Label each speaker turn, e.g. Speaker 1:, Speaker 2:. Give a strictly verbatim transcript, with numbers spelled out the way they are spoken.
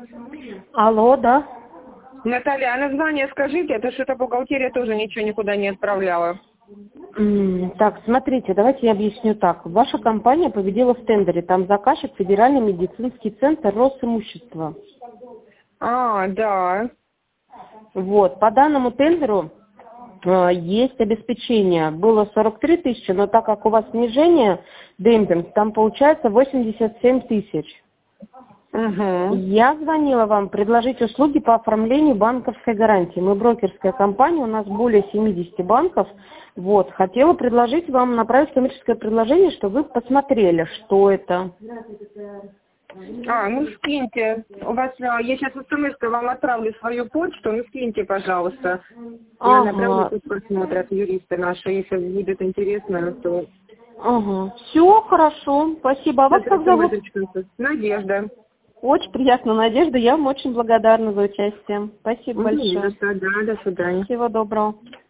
Speaker 1: Алло, да.
Speaker 2: Наталья, а название скажите, это что-то бухгалтерия тоже ничего никуда не отправляла.
Speaker 1: М, Так, смотрите, давайте я объясню так. Ваша компания победила в тендере. Там заказчик Федеральный медицинский центр Росимущества.
Speaker 2: А, да.
Speaker 1: Вот, по данному тендеру э, есть обеспечение. Было сорок три тысячи, но так как у вас снижение, демпинг, там получается восемьдесят семь тысяч.
Speaker 2: Угу.
Speaker 1: Я звонила вам предложить услуги по оформлению банковской гарантии. Мы брокерская компания, у нас более семидесяти банков. Вот, хотела предложить вам направить коммерческое предложение, чтобы вы посмотрели, что это.
Speaker 2: А, ну скиньте. У вас, а, я сейчас смс-кой вам отправлю свою почту, ну скиньте, пожалуйста. Я направлю,
Speaker 1: Ага,
Speaker 2: пусть посмотрят юристы наши, если будет интересно, то...
Speaker 1: ага. Все хорошо, спасибо. А вас как зовут?
Speaker 2: Надежда.
Speaker 1: Очень приятно, Надежда. Я вам очень благодарна за участие. Спасибо
Speaker 2: Угу,
Speaker 1: большое.
Speaker 2: да, до свидания.
Speaker 1: Всего доброго.